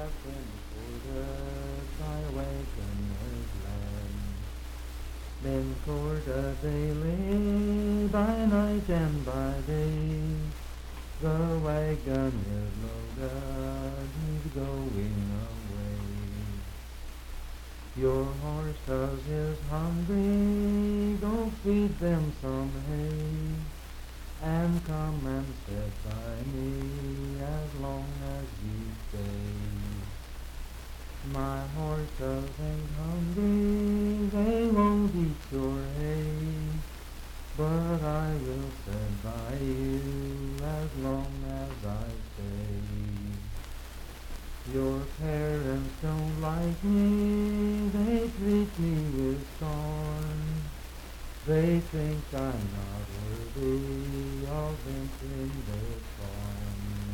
nothing courted thy wagoner's land. Men courted daily by night and by day. The wagon is loaded, he's going away. Your horses is hungry, go feed them some hay, and come and sit by me as long as you stay. My horses ain't hungry, they won't eat your hay, but I will sit by you as long as I stay. Your parents don't like me, they treat me with scorn. They think I'm not worthy of entering their farm.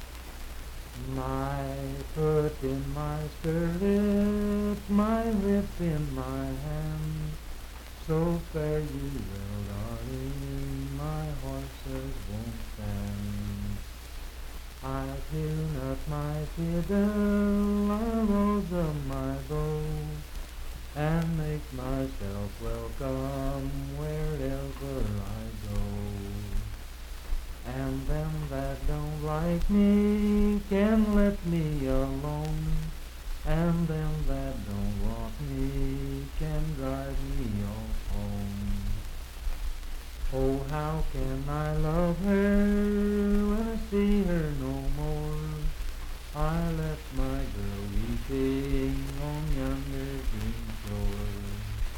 My foot in my stirrup, my whip in my hand, so fare you well, darling, my horses won't stand. I tune up my fiddle, I rose up my bow, and make myself welcome wherever I go. And them that don't like me can let me alone, and them that don't want me can drive me off home. Oh, how can I love her when I see her no more? I left my girl weeping on yonder green shore.